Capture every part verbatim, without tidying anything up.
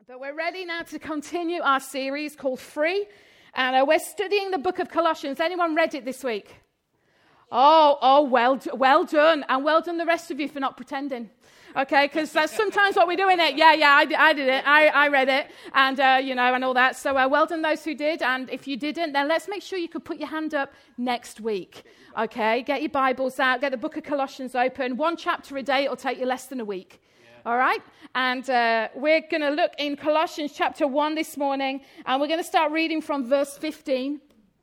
But we're ready now to continue our series called Free. And uh, we're studying the book of Colossians. Anyone read it this week? Oh, oh, well, well done. And well done the rest of you for not pretending. Okay, because that's sometimes what we do in it. Yeah, yeah, I, I did it. I, I read it. And, uh, you know, and all that. So uh, well done those who did. And if you didn't, then let's make sure you could put your hand up next week. Okay, get your Bibles out. Get the book of Colossians open. One chapter a day. It'll take you less than a week. All right, and uh, we're going to look in Colossians chapter one this morning, and we're going to start reading from verse fifteen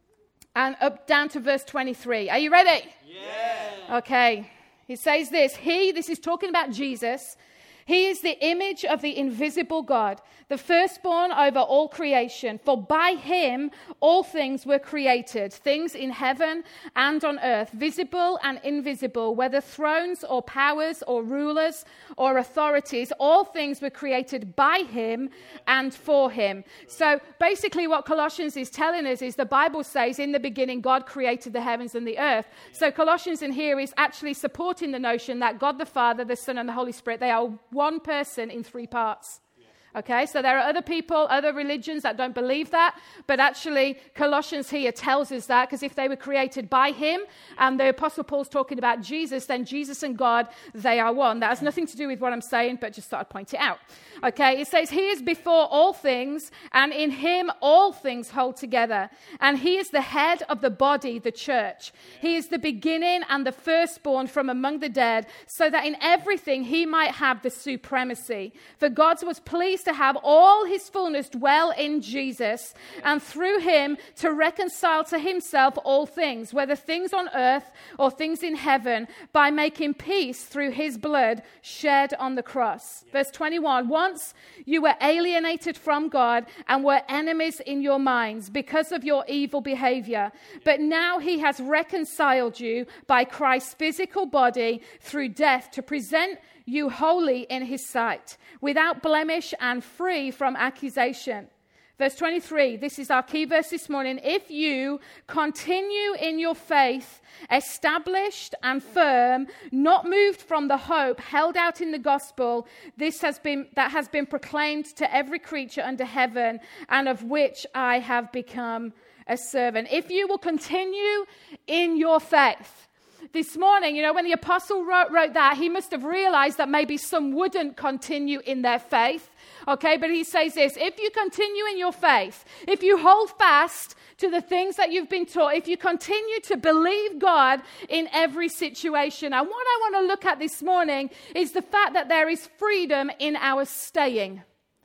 and up down to verse twenty-three. Are you ready? Yeah. Okay, he says this. He, this is talking about Jesus. He is the image of the invisible God, the firstborn over all creation. For by him all things were created, things in heaven and on earth, visible and invisible, whether thrones or powers or rulers or authorities. All things were created by him and for him. So basically what Colossians is telling us is the Bible says in the beginning God created the heavens and the earth. So Colossians in here is actually supporting the notion that God the Father, the Son and the Holy Spirit, they are one person in three parts. Okay, so there are other people, other religions that don't believe that, but actually Colossians here tells us that, because if they were created by him, and the Apostle Paul's talking about Jesus, then Jesus and God, they are one. That has nothing to do with what I'm saying, but just thought I'd point it out. Okay, it says, he is before all things, and in him all things hold together. And he is the head of the body, the church. He is the beginning and the firstborn from among the dead, so that in everything he might have the supremacy. For God was pleased to have all his fullness dwell in Jesus, and through him to reconcile to himself all things, whether things on earth or things in heaven, by making peace through his blood shed on the cross. Verse twenty-one, once you were alienated from God and were enemies in your minds because of your evil behavior, but now he has reconciled you by Christ's physical body through death to present you holy in his sight, without blemish and free from accusation. Verse twenty-three, this is our key verse this morning. If you continue in your faith, established and firm, not moved from the hope held out in the gospel, this has been that has been proclaimed to every creature under heaven, and of which I have become a servant. If you will continue in your faith. This morning, you know, when the apostle wrote, wrote that, he must have realized that maybe some wouldn't continue in their faith. Okay, but he says this, if you continue in your faith, if you hold fast to the things that you've been taught, if you continue to believe God in every situation. And what I want to look at this morning is the fact that there is freedom in our staying.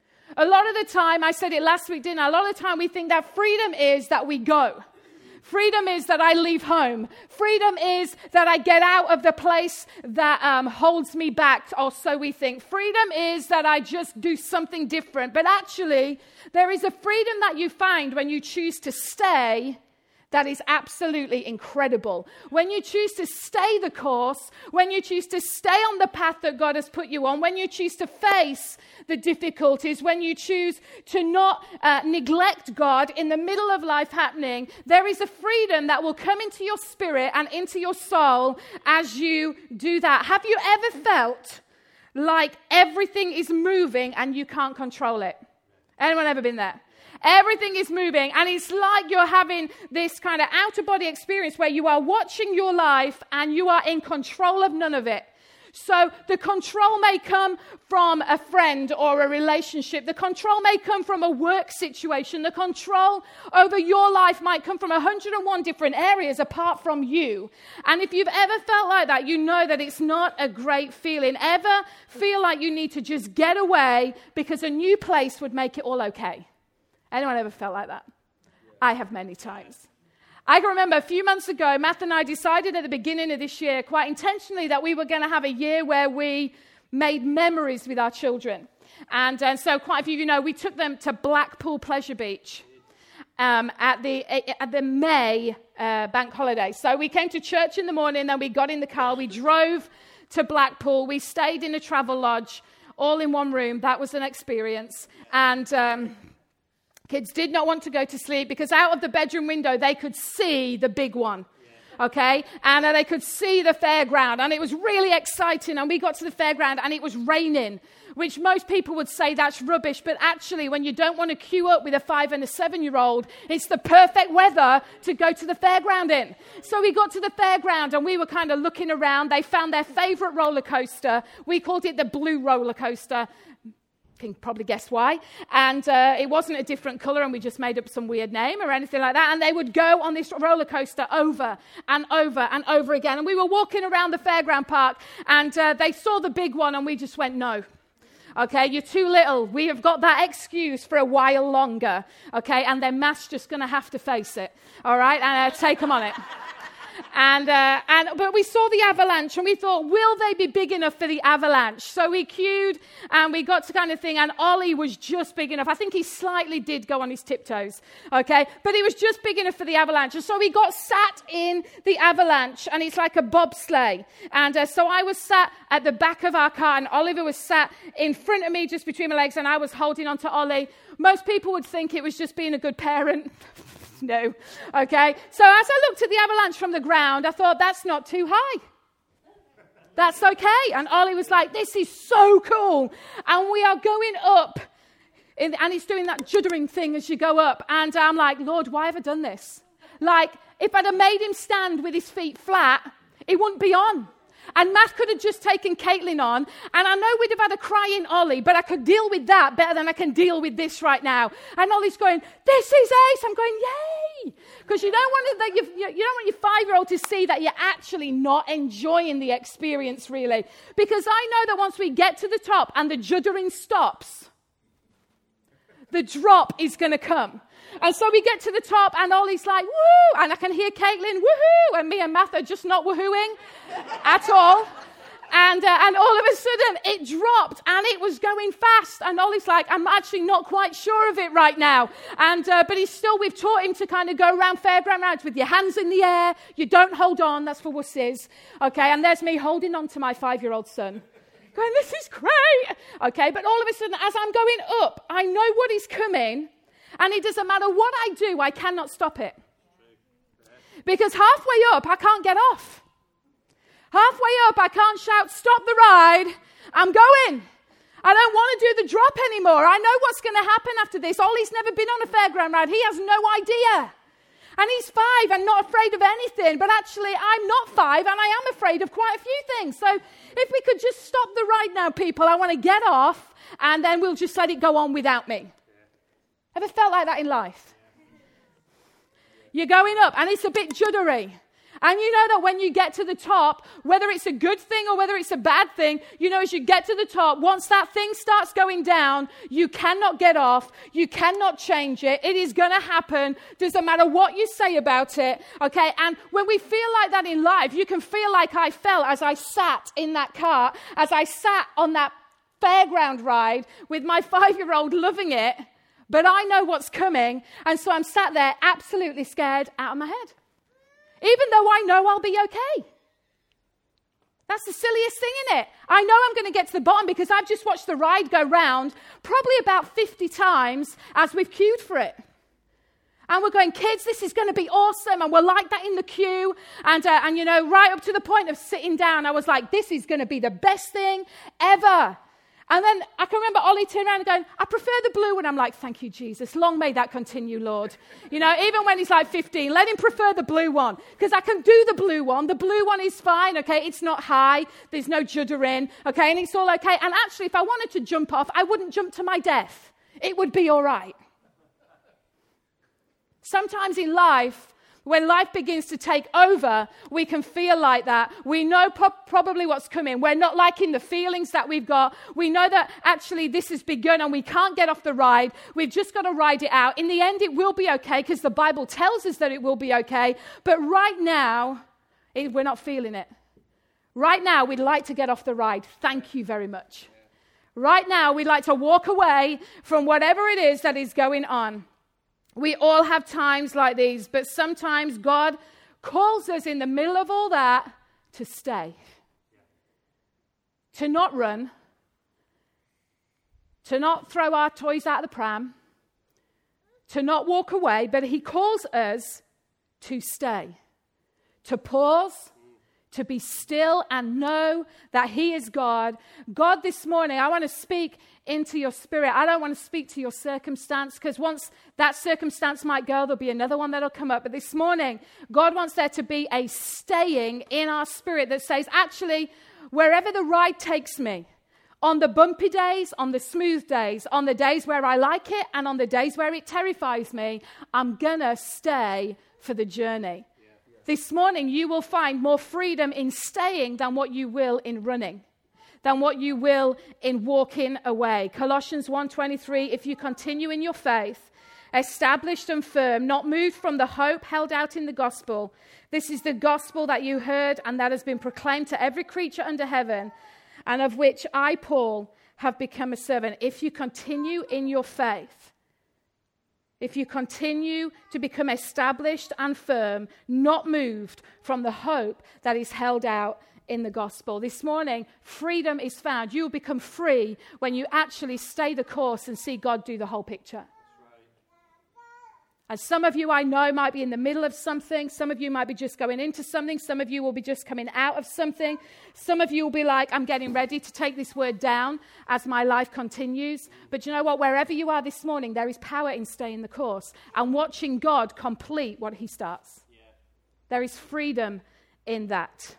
A lot of the time, I said it last week, didn't I? A lot of the time we think that freedom is that we go. Freedom is that I leave home. Freedom is that I get out of the place that um, holds me back, or so we think. Freedom is that I just do something different. But actually, there is a freedom that you find when you choose to stay that is absolutely incredible. When you choose to stay the course, when you choose to stay on the path that God has put you on, when you choose to face the difficulties, when you choose to not uh, neglect God in the middle of life happening, there is a freedom that will come into your spirit and into your soul as you do that. Have you ever felt like everything is moving and you can't control it? Anyone ever been there? Everything is moving, and it's like you're having this kind of out-of-body experience where you are watching your life and you are in control of none of it. So the control may come from a friend or a relationship. The control may come from a work situation. The control over your life might come from one hundred and one different areas apart from you. And if you've ever felt like that, you know that it's not a great feeling. Ever feel like you need to just get away because a new place would make it all okay? Anyone ever felt like that? I have many times. I can remember a few months ago, Matt and I decided at the beginning of this year, quite intentionally, that we were going to have a year where we made memories with our children. And, and so quite a few of you know, we took them to Blackpool Pleasure Beach um, at the at the May uh, bank holiday. So we came to church in the morning, then we got in the car, we drove to Blackpool, we stayed in a travel lodge, all in one room. That was an experience. And Um, Kids did not want to go to sleep because out of the bedroom window, they could see the big one. Okay, and uh, they could see the fairground, and it was really exciting. And we got to the fairground, and it was raining, which most people would say that's rubbish. But actually, when you don't want to queue up with a five and a seven-year-old, it's the perfect weather to go to the fairground in. So we got to the fairground, and we were kind of looking around. They found their favorite roller coaster. We called it the blue roller coaster. You can probably guess why. And uh, it wasn't a different color, and we just made up some weird name or anything like that. And they would go on this roller coaster over and over and over again. And we were walking around the fairground park, and uh, they saw the big one, and we just went, no. Okay, you're too little. We have got that excuse for a while longer. Okay, and then Matt's just going to have to face it. All right, and uh, take them on it. And, uh, and but we saw the avalanche, and we thought, will they be big enough for the avalanche? So we queued, and we got to kind of thing, and Ollie was just big enough. I think he slightly did go on his tiptoes, okay? But he was just big enough for the avalanche. And so we got sat in the avalanche, and it's like a bobsleigh. And uh, so I was sat at the back of our car, and Oliver was sat in front of me just between my legs, and I was holding on to Ollie. Most people would think it was just being a good parent. No. Okay. So as I looked at the avalanche from the ground, I thought, that's not too high. That's okay. And Ollie was like, this is so cool. And we are going up. In, and he's doing that juddering thing as you go up. And I'm like, Lord, why have I done this? Like, if I'd have made him stand with his feet flat, it wouldn't be on. And Matt could have just taken Caitlin on, and I know we'd have had a crying Ollie, but I could deal with that better than I can deal with this right now. And Ollie's going, this is ace. I'm going, yay! Because you don't want that you, you don't want your five-year-old to see that you're actually not enjoying the experience, really. Because I know that once we get to the top and the juddering stops, the drop is going to come. And so we get to the top, and Ollie's like, woo! And I can hear Caitlin, woohoo! And me and Matt are just not woohooing at all. And uh, and all of a sudden, it dropped, and it was going fast. And Ollie's like, I'm actually not quite sure of it right now. And uh, but he's still, we've taught him to kind of go around fairground rides with your hands in the air. You don't hold on. That's for wussies. Okay, and there's me holding on to my five-year-old son. Going, this is great. Okay, but all of a sudden, as I'm going up, I know what is coming. And it doesn't matter what I do, I cannot stop it. Because halfway up, I can't get off. Halfway up, I can't shout, stop the ride. I'm going. I don't want to do the drop anymore. I know what's going to happen after this. Ollie's never been on a fairground ride. He has no idea. And he's five and not afraid of anything. But actually, I'm not five, and I am afraid of quite a few things. So if we could just stop the ride now, people, I want to get off, and then we'll just let it go on without me. Ever felt like that in life? You're going up, and it's a bit juddery. And you know that when you get to the top, whether it's a good thing or whether it's a bad thing, you know, as you get to the top, once that thing starts going down, you cannot get off. You cannot change it. It is going to happen. Doesn't matter what you say about it. Okay? And when we feel like that in life, you can feel like I felt as I sat in that car, as I sat on that fairground ride with my five-year-old loving it. But I know what's coming, and so I'm sat there absolutely scared out of my head. Even though I know I'll be okay. That's the silliest thing, isn't it? I know I'm going to get to the bottom because I've just watched the ride go round probably about fifty times as we've queued for it. And we're going, kids, this is going to be awesome. And we're like that in the queue. And, uh, and you know, right up to the point of sitting down, I was like, this is going to be the best thing ever. And then I can remember Ollie turning around and going, I prefer the blue one. I'm like, thank you, Jesus. Long may that continue, Lord. You know, even when he's like fifteen, let him prefer the blue one. Because I can do the blue one. The blue one is fine, okay? It's not high. There's no juddering, okay? And it's all okay. And actually, if I wanted to jump off, I wouldn't jump to my death. It would be all right. Sometimes in life, when life begins to take over, we can feel like that. We know pro- probably what's coming. We're not liking the feelings that we've got. We know that actually this has begun and we can't get off the ride. We've just got to ride it out. In the end, it will be okay because the Bible tells us that it will be okay. But right now, it, we're not feeling it. Right now, we'd like to get off the ride. Thank you very much. Right now, we'd like to walk away from whatever it is that is going on. We all have times like these, but sometimes God calls us in the middle of all that to stay. To not run. To not throw our toys out of the pram. To not walk away, but he calls us to stay. to pause, to be still and know that he is God. God, this morning, I want to speak into your spirit. I don't want to speak to your circumstance, because once that circumstance might go, there'll be another one that'll come up. But this morning, God wants there to be a staying in our spirit that says, actually, wherever the ride takes me, on the bumpy days, on the smooth days, on the days where I like it, and on the days where it terrifies me, I'm going to stay for the journey. Yeah, yeah. This morning, you will find more freedom in staying than what you will in running, than what you will in walking away. Colossians one twenty-three, if you continue in your faith, established and firm, not moved from the hope held out in the gospel. This is the gospel that you heard and that has been proclaimed to every creature under heaven, and of which I, Paul, have become a servant. If you continue in your faith, if you continue to become established and firm, not moved from the hope that is held out in the gospel. This morning, freedom is found. You will become free when you actually stay the course and see God do the whole picture. And some of you I know might be in the middle of something. Some of you might be just going into something. Some of you will be just coming out of something. Some of you will be like, I'm getting ready to take this word down as my life continues. But you know what? Wherever you are this morning, there is power in staying the course and watching God complete what he starts. Yeah. There is freedom in that.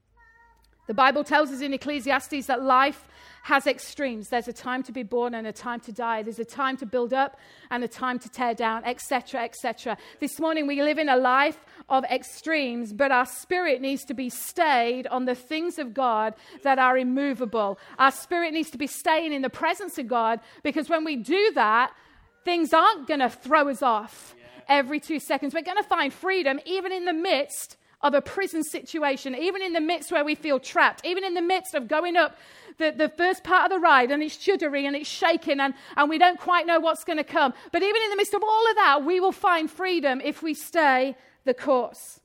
The Bible tells us in Ecclesiastes that life has extremes. There's a time to be born and a time to die. There's a time to build up and a time to tear down, et cetera, et cetera. This morning we live in a life of extremes, but our spirit needs to be stayed on the things of God that are immovable. Our spirit needs to be staying in the presence of God, because when we do that, things aren't going to throw us off every two seconds. We're going to find freedom even in the midst of a prison situation, even in the midst where we feel trapped, even in the midst of going up the, the first part of the ride and it's shuddering and it's shaking and, and we don't quite know what's going to come. But even in the midst of all of that, we will find freedom if we stay the course.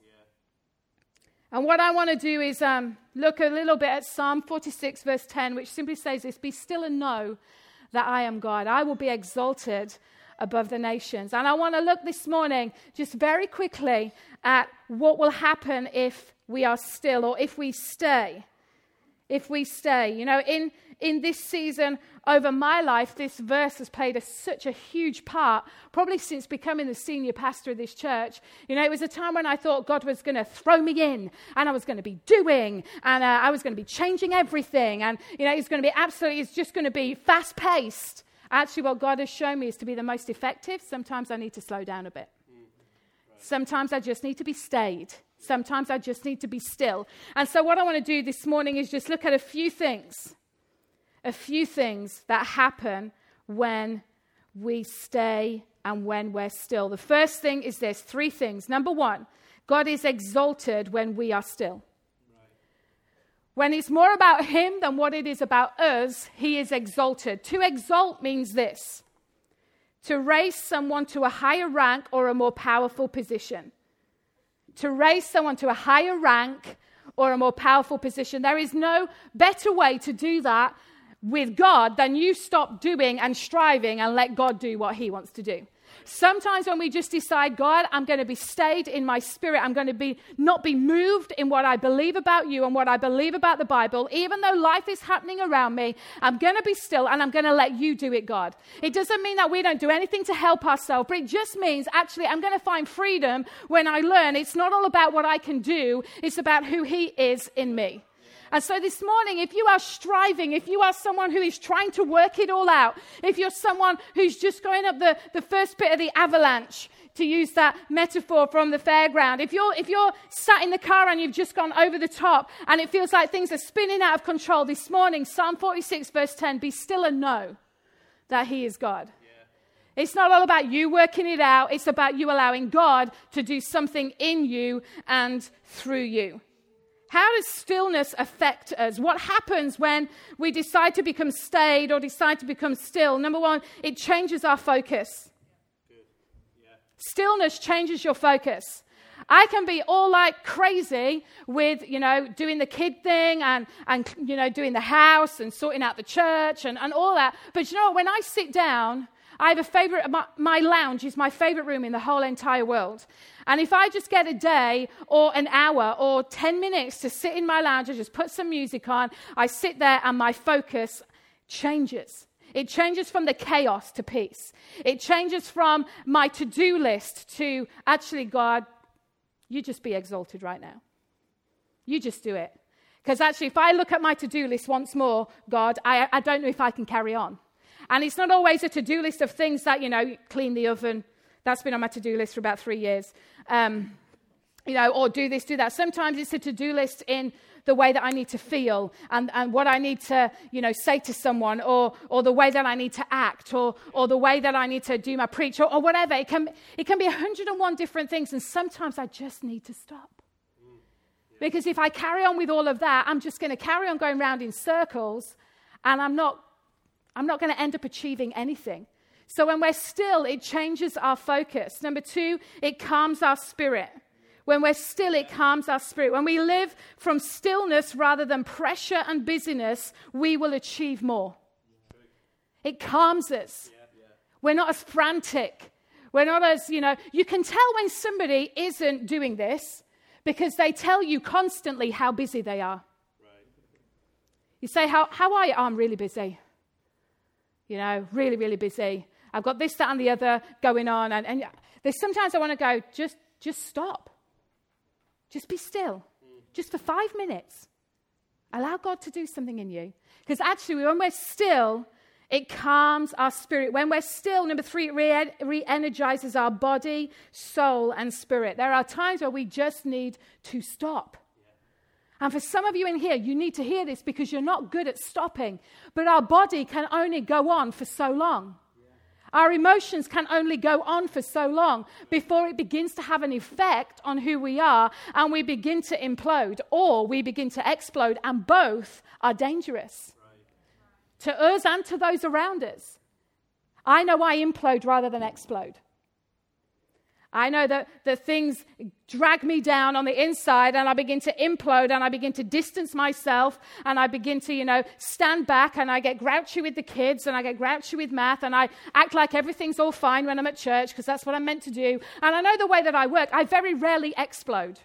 Yeah. And what I want to do is um, look a little bit at Psalm forty-six, verse ten, which simply says this: be still and know that I am God. I will be exalted above the nations. And I want to look this morning just very quickly at what will happen if we are still, or if we stay. If we stay. You know, in, in this season over my life, this verse has played a, such a huge part, probably since becoming the senior pastor of this church. You know, it was a time when I thought God was going to throw me in, and I was going to be doing, and uh, I was going to be changing everything, and, you know, it's going to be absolutely, it's just going to be fast-paced. Actually, what God has shown me is to be the most effective. Sometimes I need to slow down a bit. Sometimes I just need to be stayed. Sometimes I just need to be still. And so what I want to do this morning is just look at a few things, a few things that happen when we stay and when we're still. The first thing is this, three things. Number one, God is exalted when we are still. When it's more about him than what it is about us, he is exalted. To exalt means this: to raise someone to a higher rank or a more powerful position. To raise someone to a higher rank or a more powerful position. There is no better way to do that with God than you stop doing and striving and let God do what he wants to do. Sometimes when we just decide, God, I'm going to be stayed in my spirit. I'm going to be not be moved in what I believe about you and what I believe about the Bible. Even though life is happening around me, I'm going to be still and I'm going to let you do it, God. It doesn't mean that we don't do anything to help ourselves, but it just means actually I'm going to find freedom when I learn it's not all about what I can do. It's about who he is in me. And so this morning, if you are striving, if you are someone who is trying to work it all out, if you're someone who's just going up the, the first bit of the avalanche, to use that metaphor from the fairground, if you're, if you're sat in the car and you've just gone over the top and it feels like things are spinning out of control, this morning, Psalm forty-six, verse ten, be still and know that he is God. Yeah. It's not all about you working it out. It's about you allowing God to do something in you and through you. How does stillness affect us? What happens when we decide to become staid or decide to become still? Number one, it changes our focus. Good. Yeah. Stillness changes your focus. I can be all like crazy with, you know, doing the kid thing and, and you know, doing the house and sorting out the church and, and all that. But you know what? When I sit down, I have a favorite, my, my lounge is my favorite room in the whole entire world. And if I just get a day or an hour or ten minutes to sit in my lounge and just put some music on, I sit there and my focus changes. It changes from the chaos to peace. It changes from my to-do list to, actually, God, you just be exalted right now. You just do it. Because actually, if I look at my to-do list once more, God, I, I don't know if I can carry on. And it's not always a to-do list of things that, you know, clean the oven. That's been on my to-do list for about three years. Um, you know, or do this, do that. Sometimes it's a to-do list in the way that I need to feel and, and what I need to, you know, say to someone, or or the way that I need to act, or or the way that I need to do my preach, or, or whatever. It can, it can be one hundred and one different things, and sometimes I just need to stop. Because if I carry on with all of that, I'm just going to carry on going round in circles, and I'm not I'm not going to end up achieving anything. So when we're still, it changes our focus. Number two, it calms our spirit. When we're still, it calms our spirit. When we live from stillness rather than pressure and busyness, we will achieve more. It calms us. We're not as frantic. We're not as, you know, you can tell when somebody isn't doing this because they tell you constantly how busy they are. You say, how, how are you? Oh, I'm really busy. You know, really, really busy. I've got this, that, and the other going on. And, and there's sometimes I want to go, just, just stop. Just be still. Just for five minutes. Allow God to do something in you. Because actually, when we're still, it calms our spirit. When we're still, number three, it re- re-energizes our body, soul, and spirit. There are times where we just need to stop. And for some of you in here, you need to hear this because you're not good at stopping. But our body can only go on for so long. Our emotions can only go on for so long before it begins to have an effect on who we are, and we begin to implode, or we begin to explode, and both are dangerous. Right. To us and to those around us. I know I implode rather than explode. I know that, that things drag me down on the inside, and I begin to implode, and I begin to distance myself, and I begin to, you know, stand back, and I get grouchy with the kids, and I get grouchy with math, and I act like everything's all fine when I'm at church, because that's what I'm meant to do. And I know the way that I work, I very rarely explode.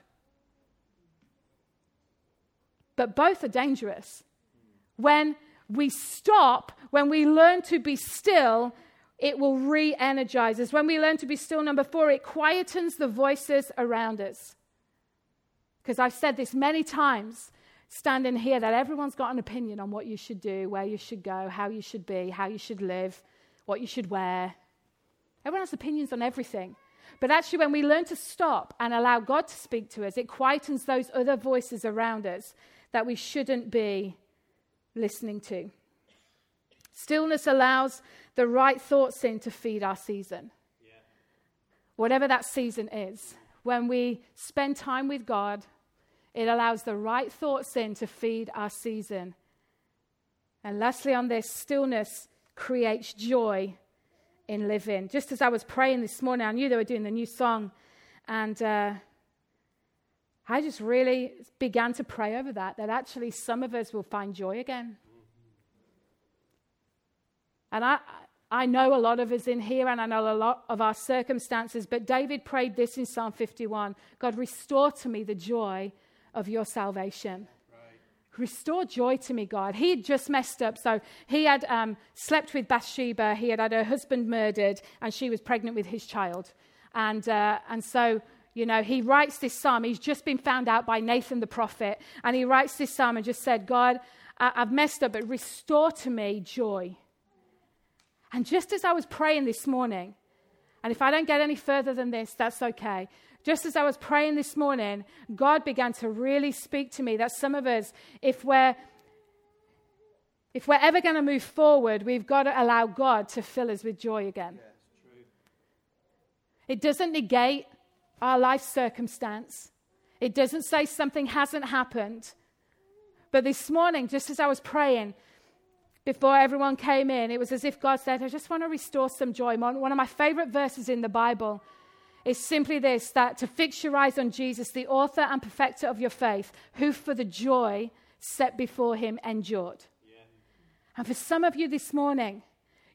But both are dangerous. When we stop, when we learn to be still, it will re-energize us. When we learn to be still, number four, it quietens the voices around us. Because I've said this many times, standing here, that everyone's got an opinion on what you should do, where you should go, how you should be, how you should live, what you should wear. Everyone has opinions on everything. But actually, when we learn to stop and allow God to speak to us, it quietens those other voices around us that we shouldn't be listening to. Stillness allows the right thoughts in to feed our season. Yeah. Whatever that season is. When we spend time with God, it allows the right thoughts in to feed our season. And lastly on this, stillness creates joy in living. Just as I was praying this morning, I knew they were doing the new song. And uh, I just really began to pray over that, that actually some of us will find joy again. And I I know a lot of us in here, and I know a lot of our circumstances, but David prayed this in Psalm fifty-one. God, restore to me the joy of your salvation. Right. Restore joy to me, God. He had just messed up. So he had um, slept with Bathsheba. He had had her husband murdered, and she was pregnant with his child. And uh, and so, you know, he writes this psalm. He's just been found out by Nathan the prophet. And he writes this psalm and just said, God, I- I've messed up, but restore to me joy. And just as I was praying this morning, and if I don't get any further than this, that's okay. Just as I was praying this morning, God began to really speak to me that some of us, if we're, if we're ever going to move forward, we've got to allow God to fill us with joy again. Yeah, true. It doesn't negate our life circumstance. It doesn't say something hasn't happened. But this morning, just as I was praying, before everyone came in, it was as if God said, I just want to restore some joy. One of my favorite verses in the Bible is simply this, that to fix your eyes on Jesus, the author and perfecter of your faith, who for the joy set before him endured. Yeah. And for some of you this morning,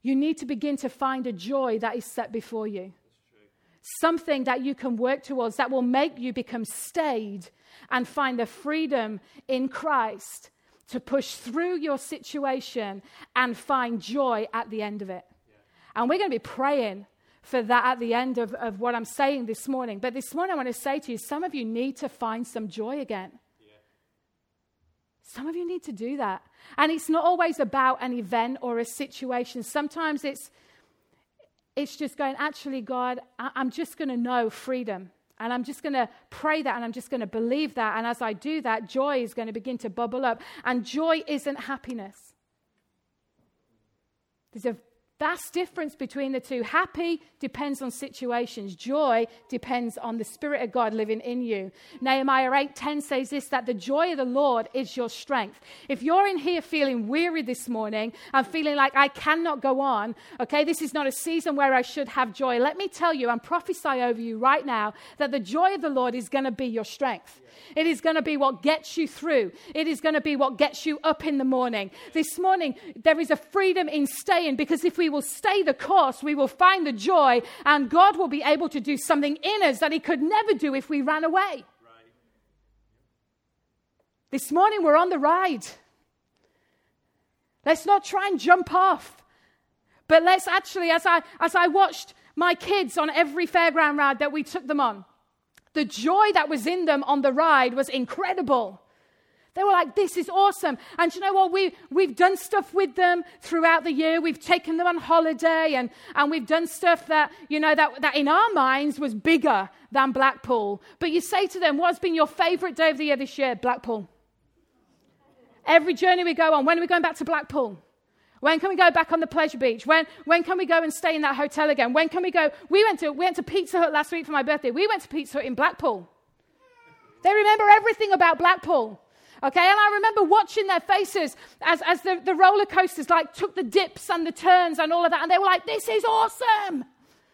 You need to begin to find a joy that is set before you. Something that you can work towards that will make you become stayed and find the freedom in Christ to push through your situation and find joy at the end of it. Yeah. And we're going to be praying for that at the end of, of what I'm saying this morning. But this morning I want to say to you, some of you need to find some joy again. Yeah. Some of you need to do that. And it's not always about an event or a situation. Sometimes it's It's just going, actually, God, I'm just going to know freedom. And I'm just going to pray that, and I'm just going to believe that. And as I do that, joy is going to begin to bubble up. And joy isn't happiness. There's a vast difference between the two. Happy depends on situations. Joy depends on the Spirit of God living in you. Nehemiah eight ten says this, that the joy of the Lord is your strength. If you're in here feeling weary this morning and feeling like I cannot go on, okay, this is not a season where I should have joy. Let me tell you and prophesy over you right now that the joy of the Lord is going to be your strength. It is going to be what gets you through. It is going to be what gets you up in the morning. This morning, there is a freedom in staying, because if we will stay the course, we will find the joy, and God will be able to do something in us that he could never do if we ran away. Right. This morning, we're on the ride. Let's not try and jump off. But let's actually, as I, as I watched my kids on every fairground ride that we took them on, the joy that was in them on the ride was incredible. They were like, this is awesome. And you know what? We, we've done stuff with them throughout the year. We've taken them on holiday, and, and we've done stuff that, you know, that, that in our minds was bigger than Blackpool. But you say to them, what's been your favorite day of the year this year? Blackpool. Every journey we go on, when are we going back to Blackpool? When can we go back on the pleasure beach? When when can we go and stay in that hotel again? When can we go? We went to we went to Pizza Hut last week for my birthday. We went to Pizza Hut in Blackpool. They remember everything about Blackpool. Okay, and I remember watching their faces as, as the, the roller coasters like took the dips and the turns and all of that, and they were like, this is awesome.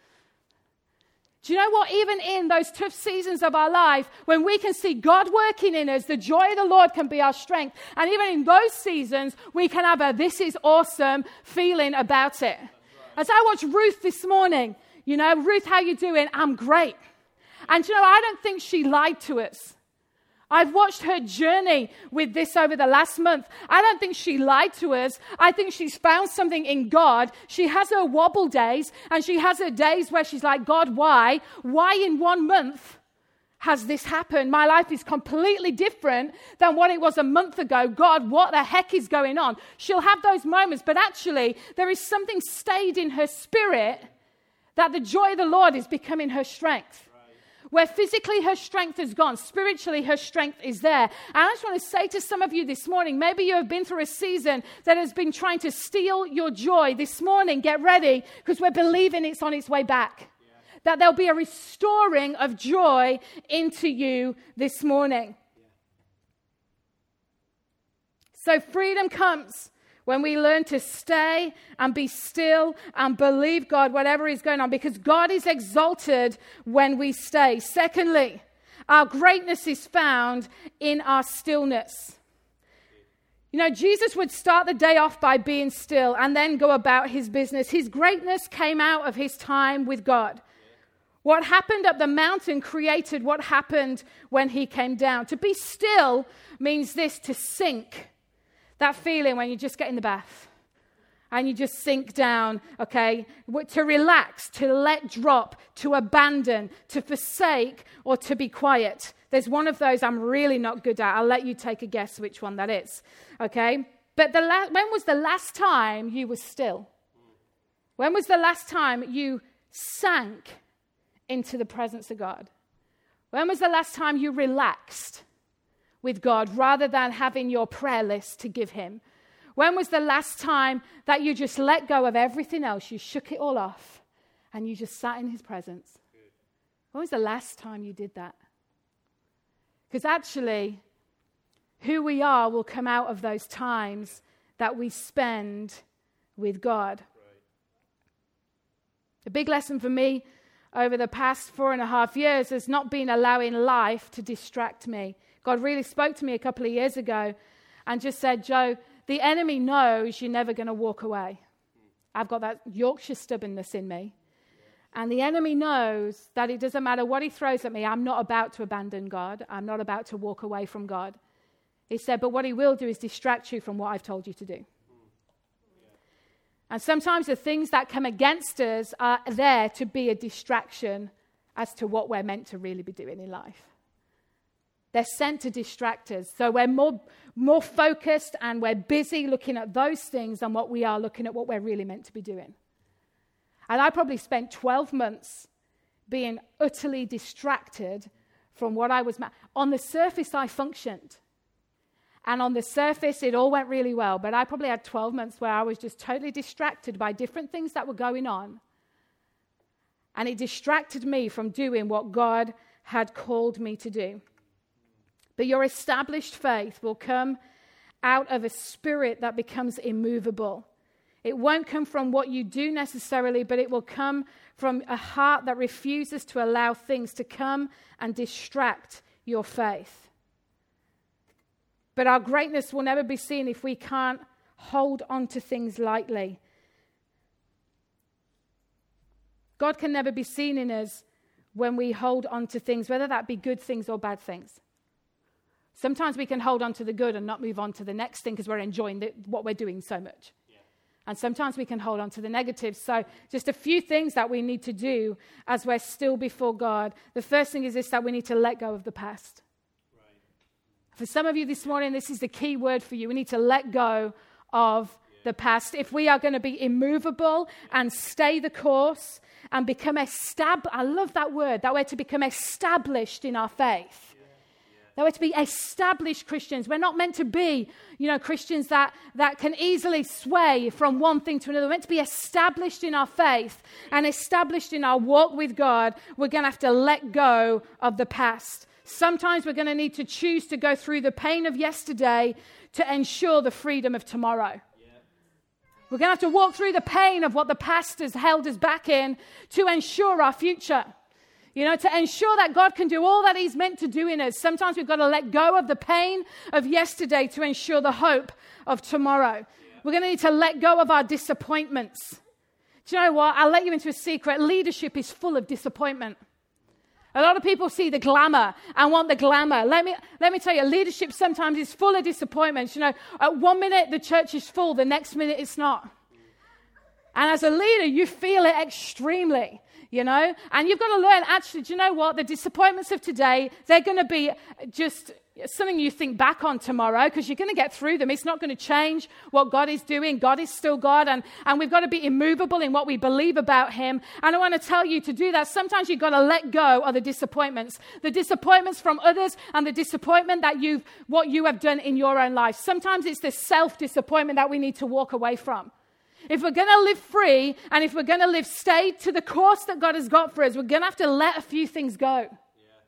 Do you know what? Even in those tough seasons of our life, when we can see God working in us, the joy of the Lord can be our strength. And even in those seasons, we can have a this is awesome feeling about it. Right. As I watched Ruth this morning, you know, Ruth, how you doing? I'm great. And you know, I don't think she lied to us. I've watched her journey with this over the last month. I don't think she lied to us. I think she's found something in God. She has her wobble days, and she has her days where she's like, God, why? Why in one month has this happened? My life is completely different than what it was a month ago. God, what the heck is going on? She'll have those moments, but actually there is something stayed in her spirit that the joy of the Lord is becoming her strength. Where physically her strength is gone, spiritually her strength is there. And I just want to say to some of you this morning, maybe you have been through a season that has been trying to steal your joy. This morning, get ready, because we're believing it's on its way back. Yeah. That there'll be a restoring of joy into you this morning. Yeah. So freedom comes when we learn to stay and be still and believe God, whatever is going on, because God is exalted when we stay. Secondly, our greatness is found in our stillness. You know, Jesus would start the day off by being still and then go about his business. His greatness came out of his time with God. What happened up the mountain created what happened when he came down. To be still means this, to sink. That feeling when you just get in the bath and you just sink down, okay? To relax, to let drop, to abandon, to forsake, or to be quiet. There's one of those I'm really not good at. I'll let you take a guess which one that is, okay? But the la- when was the last time you were still? When was the last time you sank into the presence of God? When was the last time you relaxed with God rather than having your prayer list to give him? When was the last time that you just let go of everything else, you shook it all off, and you just sat in his presence? Good. When was the last time you did that? Because actually, who we are will come out of those times that we spend with God. Right. A big lesson for me over the past four and a half years has not been allowing life to distract me. God really spoke to me a couple of years ago and just said, Joe, the enemy knows you're never going to walk away. I've got that Yorkshire stubbornness in me. And the enemy knows that it doesn't matter what he throws at me, I'm not about to abandon God. I'm not about to walk away from God. He said, but what he will do is distract you from what I've told you to do. And sometimes the things that come against us are there to be a distraction as to what we're meant to really be doing in life. They're sent to distract us. So we're more, more focused and we're busy looking at those things than what we are looking at what we're really meant to be doing. And I probably spent twelve months being utterly distracted from what I was... Ma- on the surface, I functioned. And on the surface, it all went really well. But I probably had twelve months where I was just totally distracted by different things that were going on. And it distracted me from doing what God had called me to do. But your established faith will come out of a spirit that becomes immovable. It won't come from what you do necessarily, but it will come from a heart that refuses to allow things to come and distract your faith. But our greatness will never be seen if we can't hold on to things lightly. God can never be seen in us when we hold on to things, whether that be good things or bad things. Sometimes we can hold on to the good and not move on to the next thing because we're enjoying the, what we're doing so much. Yeah. And sometimes we can hold on to the negatives. So just a few things that we need to do as we're still before God. The first thing is this, that we need to let go of the past. Right. For some of you this morning, this is the key word for you. We need to let go of yeah. the past. If we are going to be immovable and stay the course and become established, I love that word, that we're to become established in our faith. That we're to be established Christians. We're not meant to be, you know, Christians that, that can easily sway from one thing to another. We're meant to be established in our faith and established in our walk with God. We're going to have to let go of the past. Sometimes we're going to need to choose to go through the pain of yesterday to ensure the freedom of tomorrow. We're going to have to walk through the pain of what the past has held us back in to ensure our future. You know, to ensure that God can do all that he's meant to do in us. Sometimes we've got to let go of the pain of yesterday to ensure the hope of tomorrow. Yeah. We're going to need to let go of our disappointments. Do you know what? I'll let you into a secret. Leadership is full of disappointment. A lot of people see the glamour and want the glamour. Let me, let me tell you, leadership sometimes is full of disappointments. You know, at one minute the church is full, the next minute it's not. And as a leader, you feel it extremely. You know, and you've got to learn, actually, do you know what? The disappointments of today, they're going to be just something you think back on tomorrow because you're going to get through them. It's not going to change what God is doing. God is still God, and, and we've got to be immovable in what we believe about him. And I want to tell you to do that. Sometimes you've got to let go of the disappointments, the disappointments from others and the disappointment that you've, what you have done in your own life. Sometimes it's the self-disappointment that we need to walk away from. If we're going to live free and if we're going to live stay to the course that God has got for us, we're going to have to let a few things go. Yeah.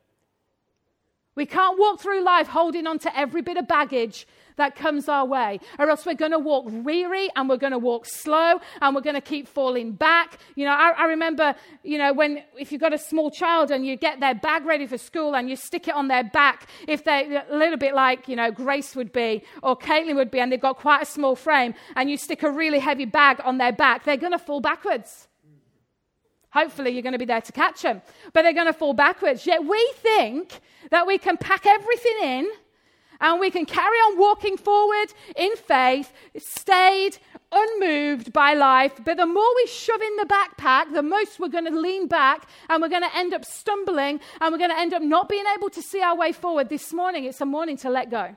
We can't walk through life holding on to every bit of baggage that comes our way, or else we're going to walk weary and we're going to walk slow and we're going to keep falling back. You know, I, I remember, you know, when if you've got a small child and you get their bag ready for school and you stick it on their back, if they're a little bit like, you know, Grace would be or Caitlin would be, and they've got quite a small frame, and you stick a really heavy bag on their back, they're going to fall backwards. Hopefully you're going to be there to catch them, but they're going to fall backwards. Yet we think that we can pack everything in and we can carry on walking forward in faith, stayed, unmoved by life. But the more we shove in the backpack, the most we're going to lean back and we're going to end up stumbling and we're going to end up not being able to see our way forward. This morning, it's a morning to let go.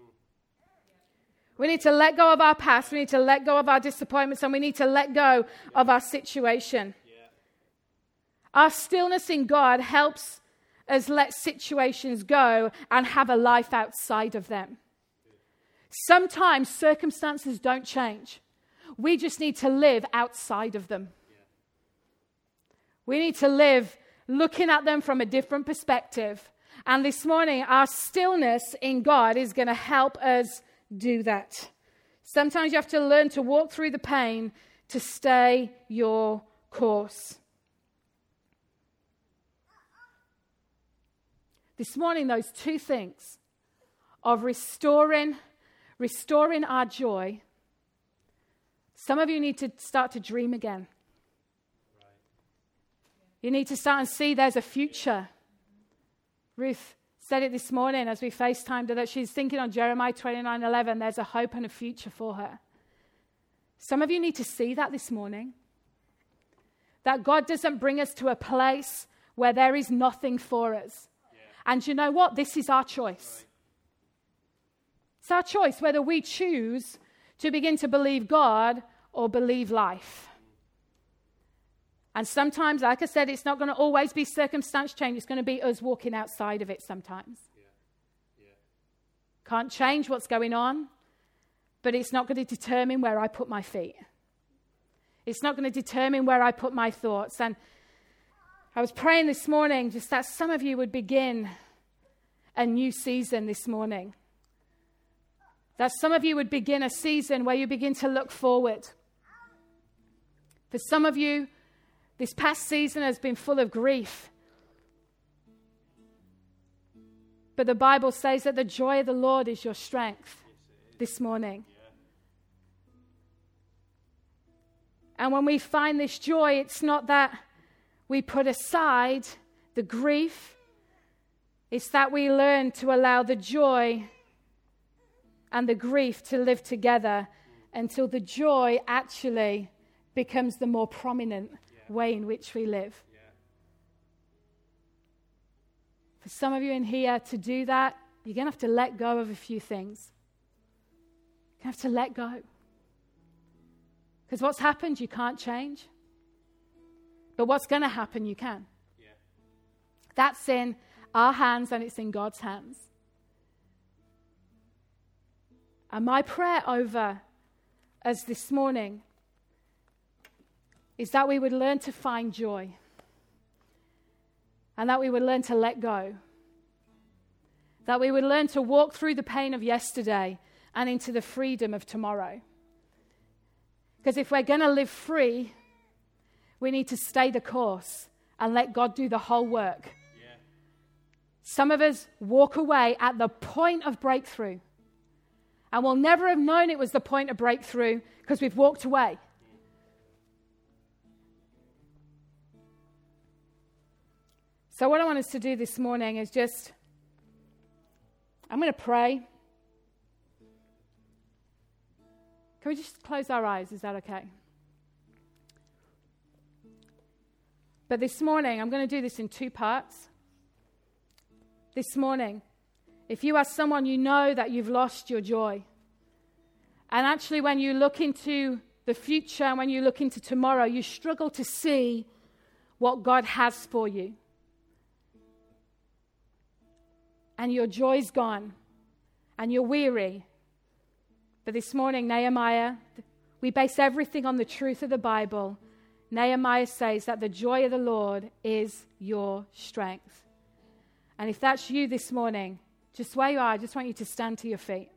We need to let go of our past. We need to let go of our disappointments, and we need to let go of our situation. Our stillness in God helps us let situations go and have a life outside of them. Sometimes circumstances don't change. We just need to live outside of them. We need to live looking at them from a different perspective. And this morning, our stillness in God is going to help us do that. Sometimes you have to learn to walk through the pain to stay your course. This morning, those two things of restoring, restoring our joy, Some of you need to start to dream again. You need to start and see there's a future. Ruth said it this morning as we FaceTimed her that she's thinking on Jeremiah twenty-nine eleven, there's a hope and a future for her. Some of you need to see that this morning. That God doesn't bring us to a place where there is nothing for us. Yeah. And you know what? This is our choice. Right. It's our choice whether we choose to begin to believe God or believe life. And sometimes, like I said, it's not going to always be circumstance change. It's going to be us walking outside of it sometimes. Yeah. Yeah. Can't change what's going on, but it's not going to determine where I put my feet. It's not going to determine where I put my thoughts. And I was praying this morning just that some of you would begin a new season this morning. That some of you would begin a season where you begin to look forward. For some of you, this past season has been full of grief. But the Bible says that the joy of the Lord is your strength this morning. And when we find this joy, it's not that we put aside the grief. It's that we learn to allow the joy and the grief to live together until the joy actually becomes the more prominent yeah. way in which we live. Yeah. For some of you in here to do that, you're going to have to let go of a few things. You have to let go. Because what's happened, you can't change. But what's going to happen, you can. Yeah. That's in our hands and it's in God's hands. And my prayer over us this morning is that we would learn to find joy. And that we would learn to let go. That we would learn to walk through the pain of yesterday and into the freedom of tomorrow. Because if we're going to live free, we need to stay the course and let God do the whole work. Yeah. Some of us walk away at the point of breakthrough. And we'll never have known it was the point of breakthrough because we've walked away. So what I want us to do this morning is just, I'm going to pray. Can we just close our eyes? Is that okay? But this morning, I'm going to do this in two parts. This morning, if you are someone you know that you've lost your joy, and actually when you look into the future and when you look into tomorrow, you struggle to see what God has for you. And your joy's gone, and you're weary. But this morning, Nehemiah, we base everything on the truth of the Bible. Nehemiah says that the joy of the Lord is your strength. And if that's you this morning, just where you are, I just want you to stand to your feet.